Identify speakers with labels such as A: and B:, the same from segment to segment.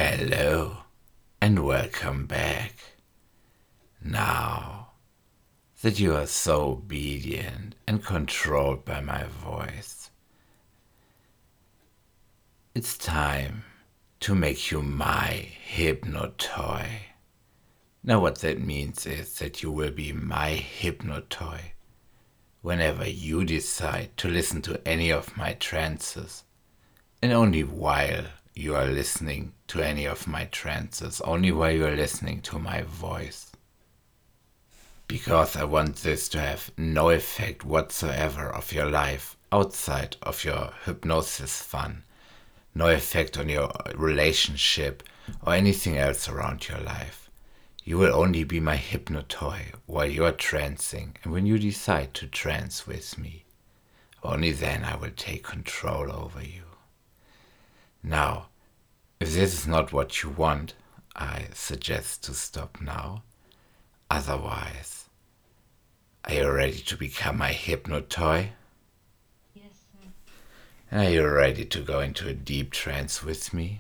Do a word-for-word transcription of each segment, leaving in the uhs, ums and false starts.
A: Hello and welcome back. Now that you are so obedient and controlled by my voice, it's time to make you my hypnotoy. Now what that means is that you will be my hypnotoy whenever you decide to listen to any of my trances, and only while you are listening to any of my trances, only while you are listening to my voice. Because I want this to have no effect whatsoever of your life outside of your hypnosis fun, no effect on your relationship or anything else around your life. You will only be my hypnotoy while you are trancing, and when you decide to trance with me, only then I will take control over you. Now, if this is not what you want, I suggest to stop now. Otherwise, are you ready to become my hypnotoy?
B: Yes, sir.
A: Are you ready to go into a deep trance with me?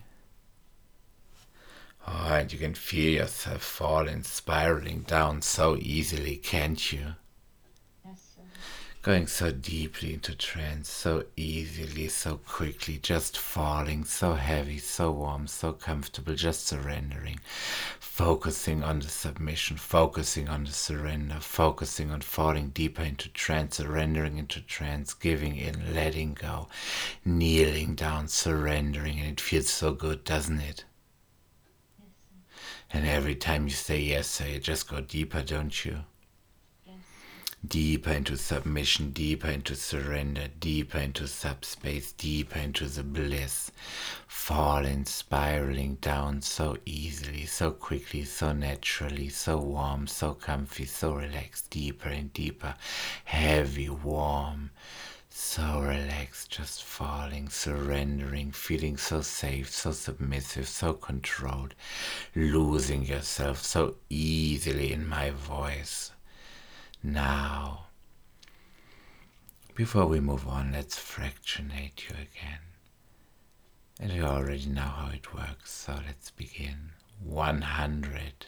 A: Oh, and you can feel yourself falling, spiraling down so easily, can't you?
B: Yes, sir.
A: Going so deeply into trance, so easily, so quickly, just falling, so heavy, so warm, so comfortable, just surrendering, focusing on the submission, focusing on the surrender, focusing on falling deeper into trance, surrendering into trance, giving in, letting go, kneeling down, surrendering, and it feels so good, doesn't it?
B: Yes, sir.
A: And every time you say yes, so you just go deeper, don't you?
B: Yes, sir.
A: Deeper into submission, deeper into surrender, deeper into subspace, deeper into the bliss, falling, spiraling down so easily, so quickly, so naturally, so warm, so comfy, so relaxed, deeper and deeper, heavy, warm, so relaxed, just falling, surrendering, feeling so safe, so submissive, so controlled, losing yourself so easily in my voice. Now, before we move on, let's fractionate you again. And you already know how it works, so let's begin. one hundred.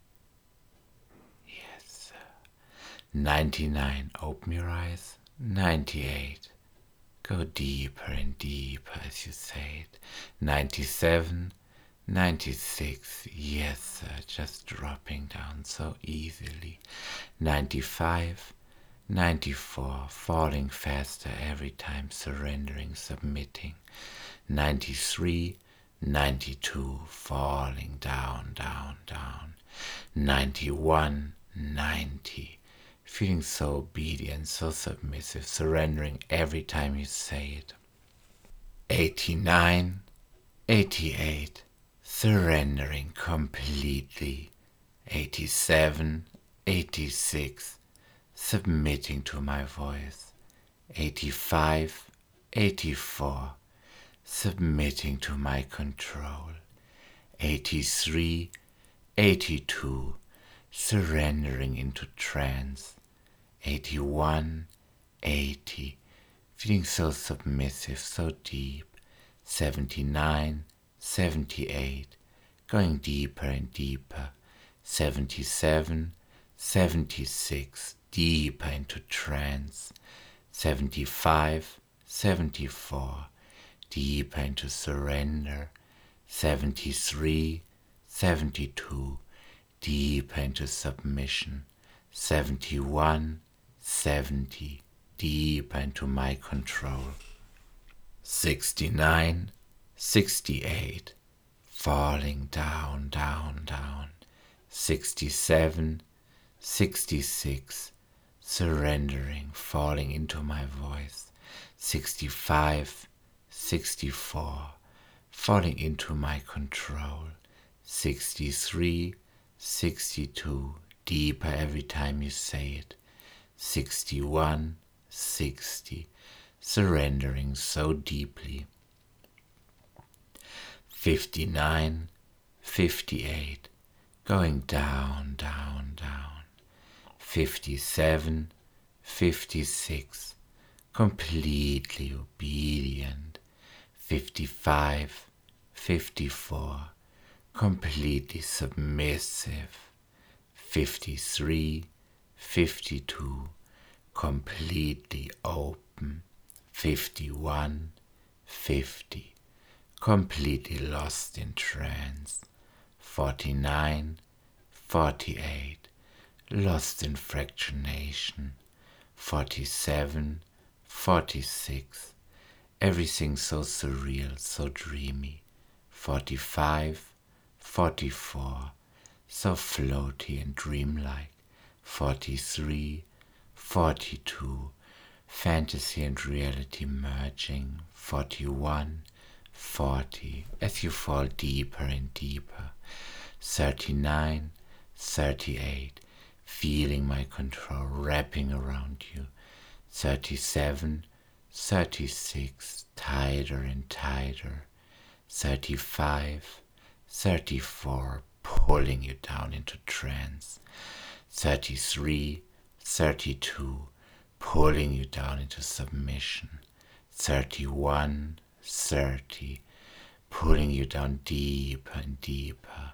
A: Yes. ninety-nine. Open your eyes. ninety-eight. Go deeper and deeper as you say it. ninety-seven. ninety-six. Yes, sir. Just dropping down so easily. ninety-five. ninety-four, falling faster every time, surrendering, submitting. ninety-three, ninety-two, falling down, down, down. ninety-one, ninety, feeling so obedient, so submissive, surrendering every time you say it. eighty-nine, eighty-eight, surrendering completely. eighty-seven, eighty-six, submitting to my voice. eighty-five, eighty-four, submitting to my control. eighty-three, eighty-two, surrendering into trance. eighty-one, eighty, feeling so submissive, so deep. seventy-nine, seventy-eight, going deeper and deeper. seventy-seven, seventy-six, deeper into trance. seventy-five, seventy-four, deeper into surrender. seventy-three, seventy-two, deeper into submission. seventy-one, seventy, deeper into my control. sixty-nine, sixty-eight, falling down, down, down. sixty-seven, sixty-six, surrendering, falling into my voice. sixty-five, sixty-four, falling into my control. sixty-three, sixty-two, deeper every time you say it. sixty-one, sixty, surrendering so deeply. fifty-nine, fifty-eight, going down, down, down. fifty-seven, fifty-six, completely obedient. fifty-five, fifty-four, completely submissive. fifty-three, fifty-two, completely open. fifty-one, fifty, completely lost in trance. forty-nine, forty-eight, lost in fractionation. forty-seven, forty-six, everything so surreal, so dreamy. forty-five, forty-four, so floaty and dreamlike. forty-three, forty-two, fantasy and reality merging. forty-one, forty, as you fall deeper and deeper. thirty-nine, thirty-eight, feeling my control wrapping around you. thirty-seven, thirty-six, tighter and tighter. thirty-five, thirty-four, pulling you down into trance. thirty-three, thirty-two, pulling you down into submission. thirty-one, thirty, pulling you down deeper and deeper.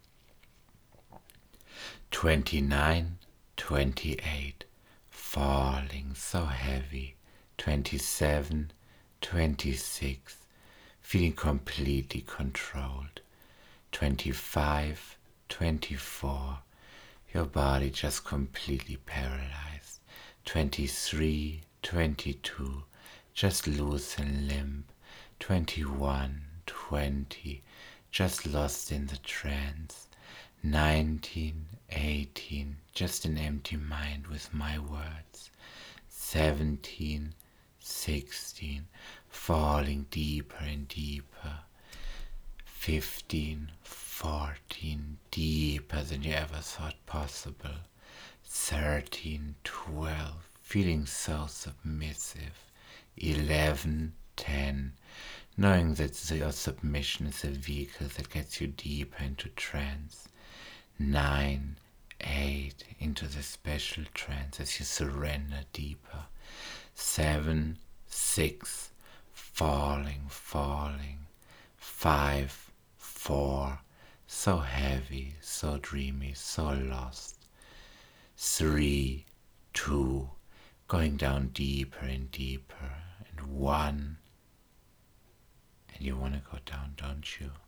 A: twenty-nine, twenty-eight, falling so heavy. twenty-seven, twenty-six, feeling completely controlled. twenty-five, twenty-four, your body just completely paralyzed. twenty-three, twenty-two, just loose and limp. twenty-one, twenty, just lost in the trance. nineteen, eighteen, just an empty mind with my words. seventeen, sixteen, falling deeper and deeper. fifteen, fourteen, deeper than you ever thought possible. thirteen, twelve, feeling so submissive. eleven, ten, knowing that your submission is a vehicle that gets you deeper into trance. nine, eight, into the special trance as you surrender deeper. seven, six, falling, falling. five, four, so heavy, so dreamy, so lost. three, two, going down deeper and deeper. And one, and you want to go down, don't you?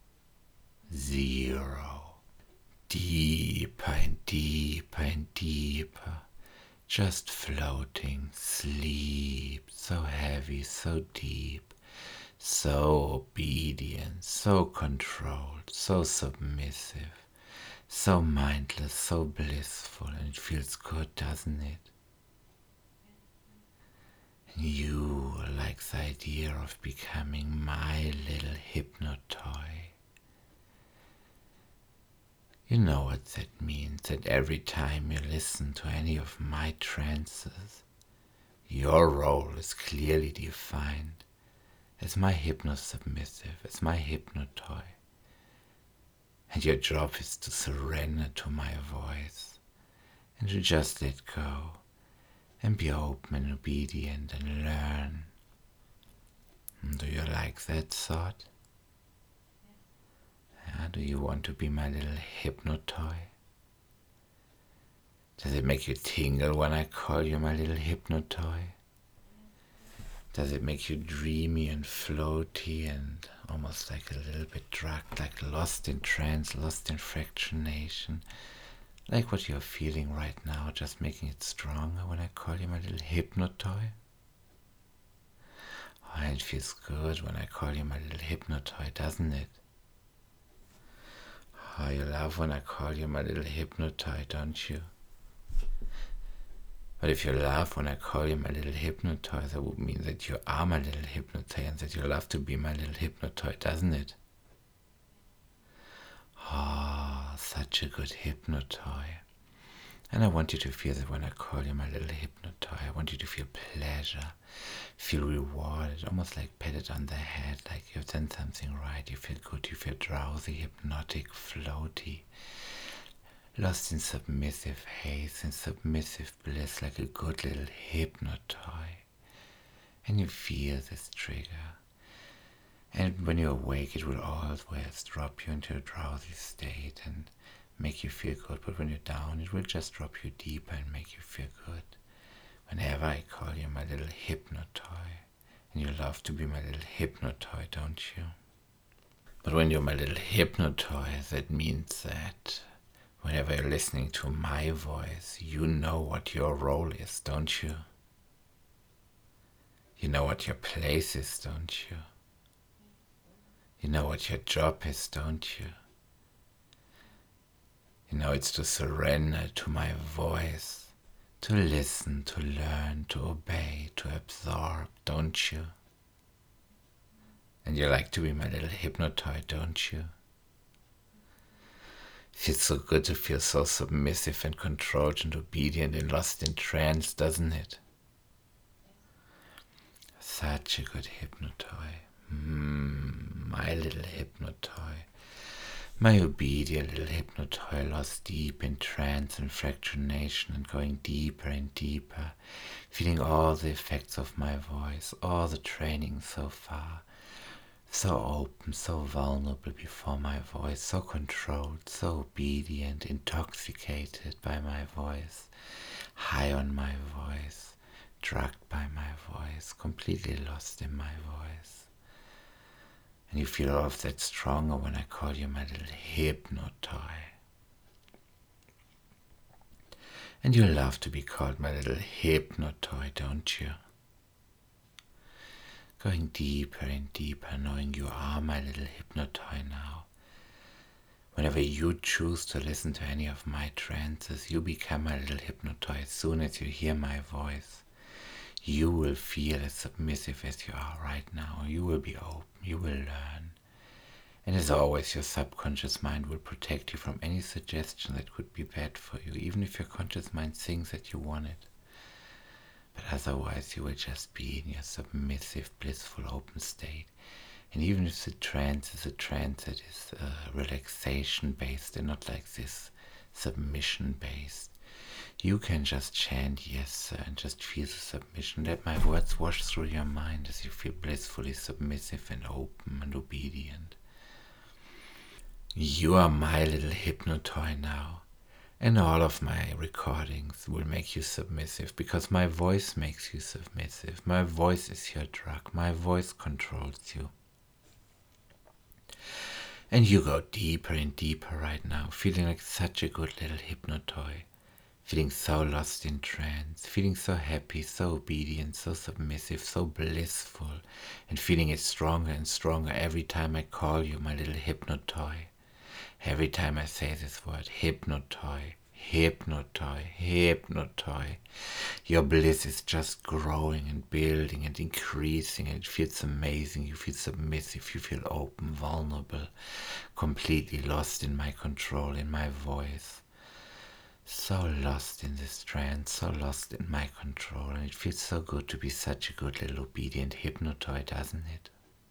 A: Zero. Deeper and deeper and deeper, just floating, sleep, so heavy, so deep, so obedient, so controlled, so submissive, so mindless, so blissful, and it feels good, doesn't it? And you like the idea of becoming my little hypno toy. You know what that means, that every time you listen to any of my trances, your role is clearly defined as my hypno-submissive, as my hypno toy. And your job is to surrender to my voice and to just let go and be open and obedient and learn. And do you like that thought? Yeah, do you want to be my little hypno toy? Does it make you tingle when I call you my little hypno toy? Does it make you dreamy and floaty and almost like a little bit drugged, like lost in trance, lost in fractionation? Like what you're feeling right now, just making it stronger when I call you my little hypno toy? Oh, it feels good when I call you my little hypno toy, doesn't it? Oh, you love when I call you my little hypno toy, don't you? But if you love when I call you my little hypno toy, that would mean that you are my little hypno toy and that you love to be my little hypno toy, doesn't it? Oh, such a good hypno toy. And I want you to feel that when I call you my little hypno toy, I want you to feel pleasure, feel rewarded, almost like patted on the head, like you've done something right. You feel good, you feel drowsy, hypnotic, floaty, lost in submissive haze and submissive bliss, like a good little hypno toy. And you feel this trigger. And when you awake, it will always drop you into a drowsy state and make you feel good. But when you're down, it will just drop you deeper and make you feel good. Whenever I call you my little hypnotoy, and you love to be my little hypnotoy, don't you? But when you're my little hypnotoy, that means that whenever you're listening to my voice, you know what your role is, don't you? You know what your place is, don't you? You know what your job is, don't you? You know it's to surrender to my voice, to listen, to learn, to obey, to absorb, don't you? And you like to be my little hypnotoy, don't you? It feels so good to feel so submissive and controlled and obedient and lost in trance, doesn't it? Such a good hypnotoy. Mm, my little hypnotoy. My obedient little hypnotoy lost deep in trance and fractionation and going deeper and deeper, feeling all the effects of my voice, all the training so far, so open, so vulnerable before my voice, so controlled, so obedient, intoxicated by my voice, high on my voice, drugged by my voice, completely lost in my voice. And you feel all of that stronger when I call you my little hypnotoy. And you love to be called my little hypnotoy, don't you? Going deeper and deeper, knowing you are my little hypnotoy now. Whenever you choose to listen to any of my trances, you become my little hypnotoy as soon as you hear my voice. You will feel as submissive as you are right now. You will be open, you will learn. And as always, your subconscious mind will protect you from any suggestion that could be bad for you, even if your conscious mind thinks that you want it. But otherwise, you will just be in your submissive, blissful, open state. And even if the trance is a trance that is uh, relaxation-based and not like this submission-based, you can just chant yes, sir, and just feel the submission. Let my words wash through your mind as you feel blissfully submissive and open and obedient. You are my little hypnotoy now, and all of my recordings will make you submissive because my voice makes you submissive. My voice is your drug. My voice controls you. And you go deeper and deeper right now, feeling like such a good little hypnotoy. Feeling so lost in trance, feeling so happy, so obedient, so submissive, so blissful, and feeling it stronger and stronger every time I call you my little hypnotoy. Every time I say this word, hypnotoy, hypnotoy, hypnotoy, your bliss is just growing and building and increasing, and it feels amazing. You feel submissive, you feel open, vulnerable, completely lost in my control, in my voice. So lost in this trance, so lost in my control, and it feels so good to be such a good little obedient hypnotoy, doesn't it?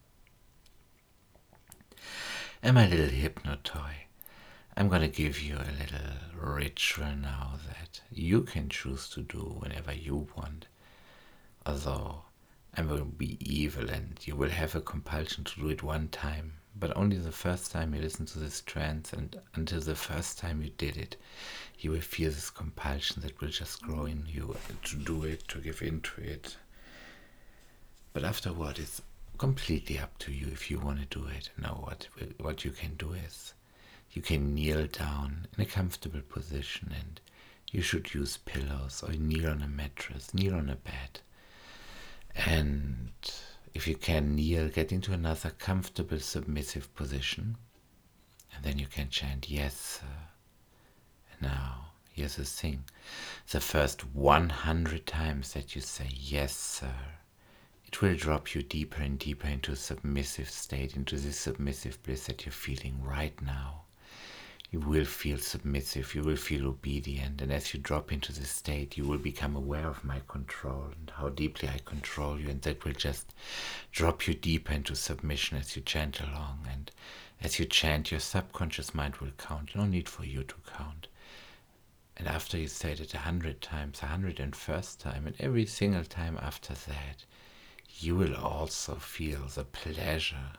A: And my little hypnotoy, I'm going to give you a little ritual now that you can choose to do whenever you want. Although I will be evil and you will have a compulsion to do it one time, but only the first time you listen to this trance, and until the first time you did it, you will feel this compulsion that will just grow in you to do it, to give in to it. But afterward, it's completely up to you if you want to do it. Now, what what you can do is you can kneel down in a comfortable position, and you should use pillows or kneel on a mattress, kneel on a bed. And if you can kneel, get into another comfortable, submissive position, and then you can chant yes, sir. And now, here's the thing. The first one hundred times that you say yes, sir, it will drop you deeper and deeper into a submissive state, into this submissive bliss that you're feeling right now. You will feel submissive, you will feel obedient, and as you drop into this state, you will become aware of my control and how deeply I control you, and that will just drop you deeper into submission as you chant along. And as you chant, your subconscious mind will count. No need for you to count. And after you said it a hundred times, a hundred and first time, and every single time after that, you will also feel the pleasure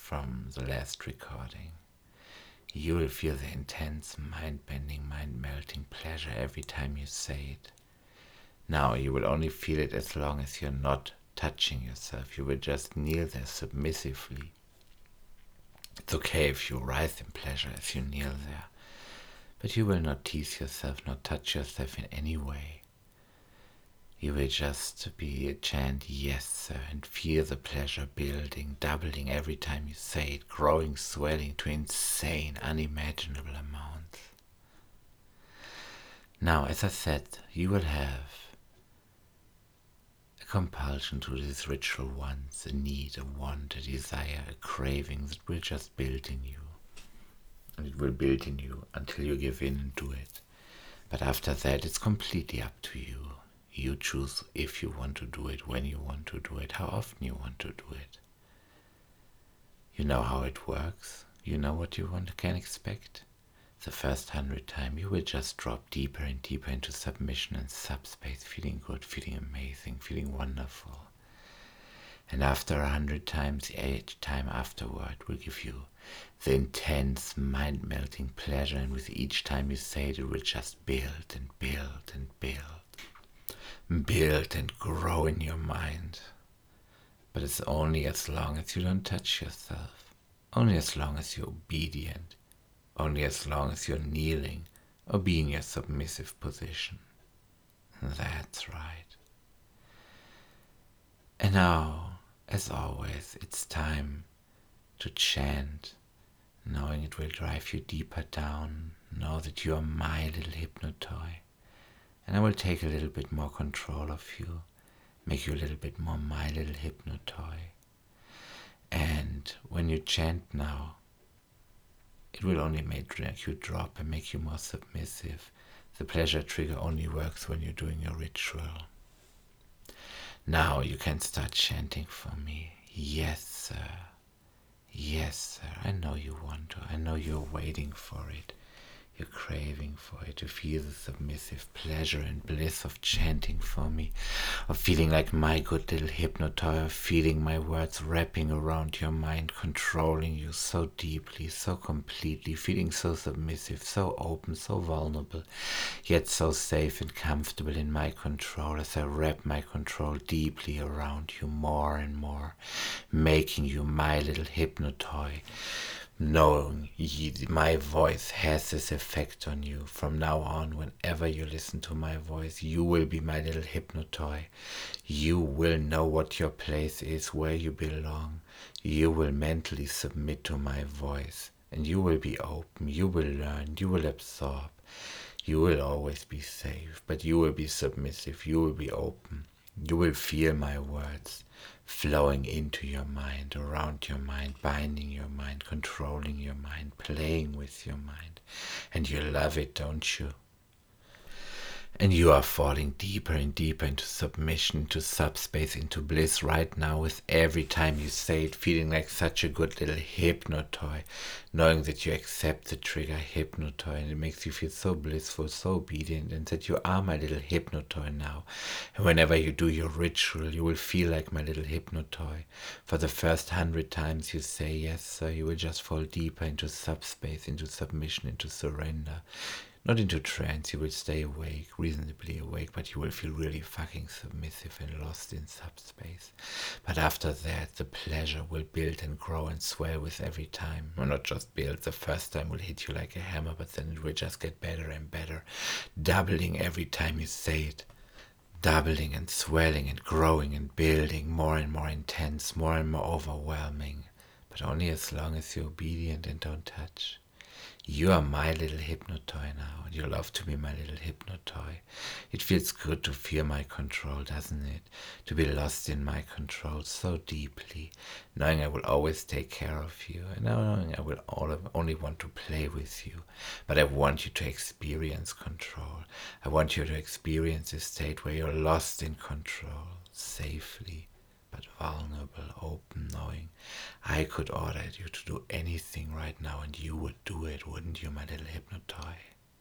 A: from the last recording. You will feel the intense, mind-bending, mind-melting pleasure every time you say it. Now you will only feel it as long as you're not touching yourself. You will just kneel there submissively. It's okay if you writhe in pleasure as you kneel there, but you will not tease yourself, not touch yourself in any way. You will just be a chant, yes sir, and feel the pleasure building, doubling every time you say it, growing, swelling to insane, unimaginable amounts. Now, as I said, you will have a compulsion to this ritual once, a need, a want, a desire, a craving that will just build in you. And it will build in you until you give in and do it. But after that, it's completely up to you. You choose if you want to do it, when you want to do it, how often you want to do it. You know how it works. You know what you want can expect. The first hundred times you will just drop deeper and deeper into submission and subspace, feeling good, feeling amazing, feeling wonderful. And after a hundred times, each time afterward will give you the intense, mind-melting pleasure, and with each time you say it, it will just build and build and build. Build and grow in your mind. But it's only as long as you don't touch yourself. Only as long as you're obedient. Only as long as you're kneeling or be in your submissive position. That's right. And now, as always, it's time to chant, knowing it will drive you deeper down. Know that you are my little hypnotoy. And I will take a little bit more control of you, make you a little bit more my little hypnotoy. And when you chant now, it will only make you drop and make you more submissive. The pleasure trigger only works when you're doing your ritual. Now you can start chanting for me. Yes, sir. Yes, sir. I know you want to. I know you're waiting for it. You're craving for it, to feel the submissive pleasure and bliss of chanting for me, of feeling like my good little hypnotoy, of feeling my words wrapping around your mind, controlling you so deeply, so completely, feeling so submissive, so open, so vulnerable, yet so safe and comfortable in my control as I wrap my control deeply around you more and more, making you my little hypnotoy. Knowing ye, my voice has this effect on you. From now on, whenever you listen to my voice, you will be my little hypnotoy. You will know what your place is, where you belong. You will mentally submit to my voice, and you will be open. You will learn. You will absorb. You will always be safe, but you will be submissive. You will be open. You will feel my words flowing into your mind, around your mind, binding your mind, controlling your mind, playing with your mind. And you love it, don't you? And you are falling deeper and deeper into submission, into subspace, into bliss right now with every time you say it, feeling like such a good little hypnotoy, knowing that you accept the trigger hypnotoy, and it makes you feel so blissful, so obedient, and that you are my little hypnotoy now. And whenever you do your ritual, you will feel like my little hypnotoy. For the first hundred times you say yes, sir, you will just fall deeper into subspace, into submission, into surrender. Not into trance, you will stay awake, reasonably awake, but you will feel really fucking submissive and lost in subspace. But after that, the pleasure will build and grow and swell with every time. Or not just build, the first time will hit you like a hammer, but then it will just get better and better, doubling every time you say it. Doubling and swelling and growing and building, more and more intense, more and more overwhelming. But only as long as you're obedient and don't touch. You are my little hypnotoy now, and you love to be my little hypnotoy. It feels good to feel my control, doesn't it? To be lost in my control so deeply, knowing I will always take care of you, and knowing I will only want to play with you. But I want you to experience control. I want you to experience a state where you're lost in control, safely, but vulnerable, open, knowing I could order you to do anything right now and you would do it, wouldn't you, my little hypnotoy?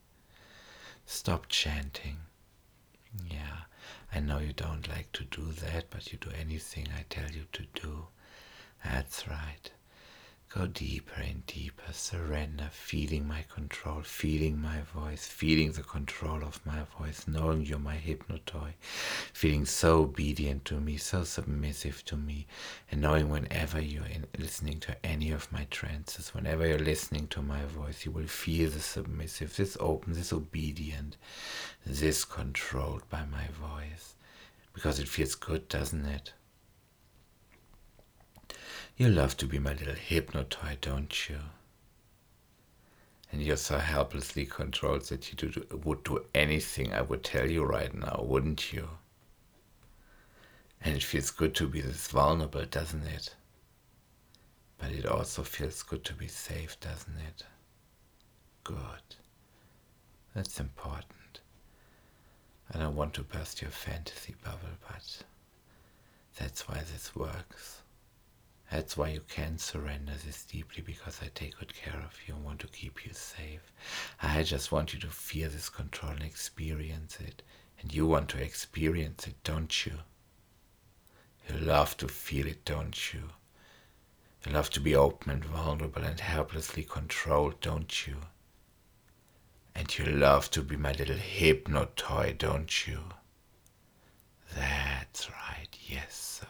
A: Stop chanting. Yeah, I know you don't like to do that, but you do anything I tell you to do. That's right. Go deeper and deeper, surrender, feeling my control, feeling my voice, feeling the control of my voice, knowing you're my hypnotoy, feeling so obedient to me, so submissive to me, and knowing whenever you're in, listening to any of my trances, whenever you're listening to my voice, you will feel this submissive, this open, this obedient, this controlled by my voice, because it feels good, doesn't it? You love to be my little hypnotoy, don't you? And you're so helplessly controlled that you do, would do anything I would tell you right now, wouldn't you? And it feels good to be this vulnerable, doesn't it? But it also feels good to be safe, doesn't it? Good. That's important. I don't want to burst your fantasy bubble, but that's why this works. That's why you can surrender this deeply, because I take good care of you and want to keep you safe. I just want you to feel this control and experience it. And you want to experience it, don't you? You love to feel it, don't you? You love to be open and vulnerable and helplessly controlled, don't you? And you love to be my little hypnotoy, don't you? That's right, yes, sir.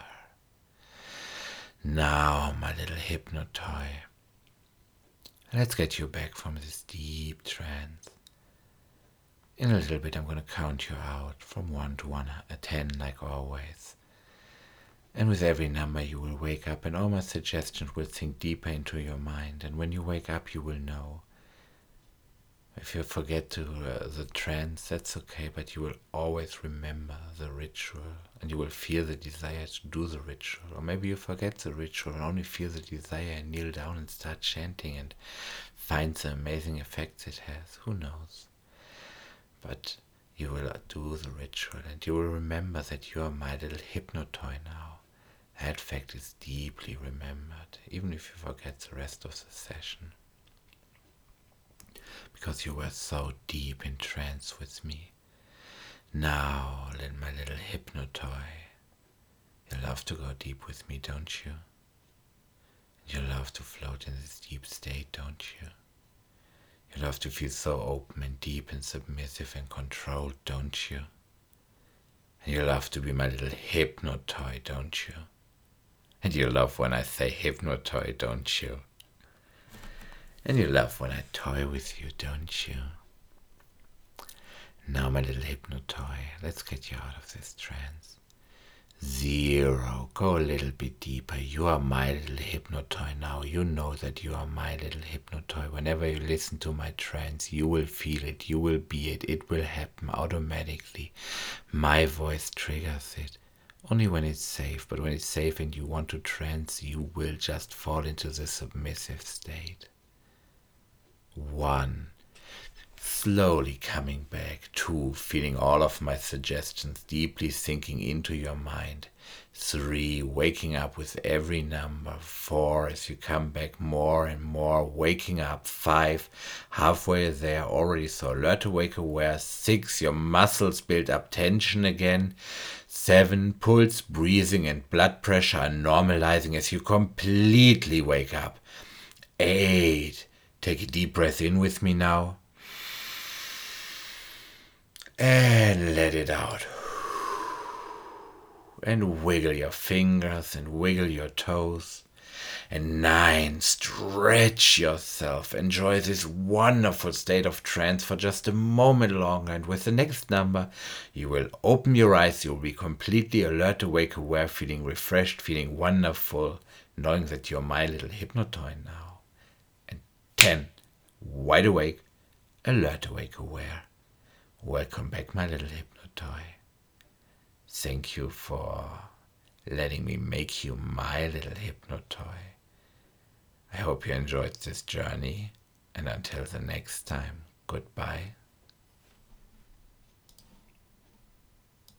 A: Now, my little hypnotoy, let's get you back from this deep trance. In a little bit, I'm going to count you out from one to one, uh, ten, like always. And with every number, you will wake up, and all my suggestions will sink deeper into your mind. And when you wake up, you will know. If you forget to uh, the trance, that's okay, but you will always remember the ritual, and you will feel the desire to do the ritual. Or maybe you forget the ritual and only feel the desire and kneel down and start chanting and find the amazing effects it has. Who knows? But you will do the ritual, and you will remember that you are my little hypnotoy now. That fact is deeply remembered, even if you forget the rest of the session. Because you were so deep in trance with me. Now, my little hypnotoy, you love to go deep with me, don't you? You love to float in this deep state, don't you? You love to feel so open and deep and submissive and controlled, don't you? And you love to be my little hypnotoy, don't you? And you love when I say hypnotoy, don't you? And you love when I toy with you, don't you? Now, my little hypnotoy, let's get you out of this trance. Zero. Go a little bit deeper. You are my little hypnotoy now. You know that you are my little hypnotoy. Whenever you listen to my trance, you will feel it. You will be it. It will happen automatically. My voice triggers it. Only when it's safe. But when it's safe and you want to trance, you will just fall into the submissive state. One, slowly coming back. Two, feeling all of my suggestions deeply sinking into your mind. Three, waking up with every number. Four, as you come back more and more, waking up. Five, halfway there, already so alert, awake, aware. Six, your muscles build up tension again. Seven, pulse, breathing and blood pressure are normalizing as you completely wake up. Eight, take a deep breath in with me now. And let it out. And wiggle your fingers and wiggle your toes. And nine, stretch yourself. Enjoy this wonderful state of trance for just a moment longer. And with the next number, you will open your eyes. You'll be completely alert, awake, aware, feeling refreshed, feeling wonderful, knowing that you're my little hypnotoy now. And ten, wide awake, alert, awake, aware. Welcome back, my little hypnotoy. Thank you for letting me make you my little hypnotoy. I hope you enjoyed this journey, and until the next time, goodbye.